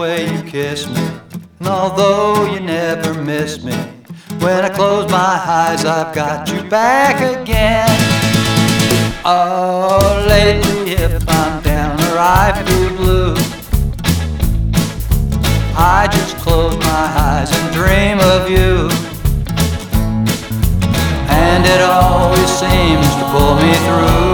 way you kiss me, and although you never miss me, when I close my eyes I've got you back again. Oh, lately if I'm down or I feel blue, I just close my eyes and dream of you, and it always seems to pull me through.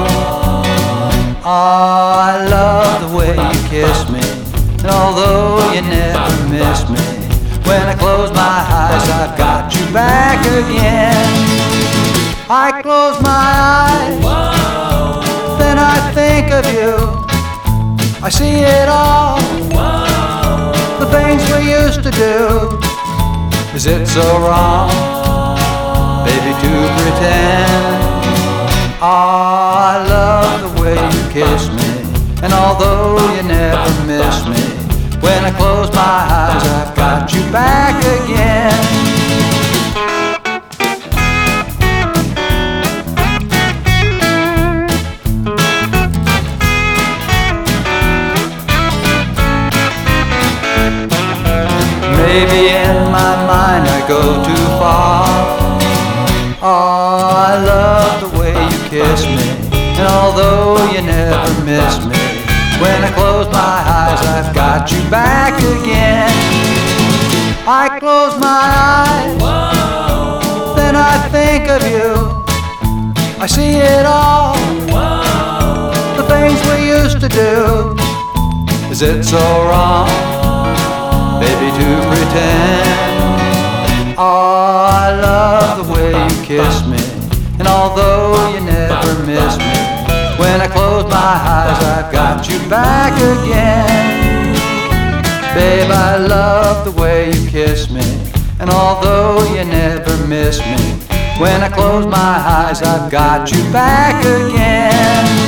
Oh, I love the way you kiss me, and although you never miss me, when I close my eyes I've got you back again. I close my eyes, then I think of you, I see it all, the things we used to do. Is it so wrong, baby, to pretend? Oh, I love the way you kiss me, and although you never miss me, when I close my eyes I've got you back again. Maybe in my mind I go too far. Oh, I love the way you kiss me, and although you never miss me, when I close my eyes I've got you back again. I close my eyes, then I think of you, I see it all, the things we used to do. Is it so wrong, baby, to pretend? Oh, I love the way you kiss me, and although you never miss me, when I close my eyes I've got you back again. Babe, I love the way you kiss me, and although you never miss me, when I close my eyes I've got you back again.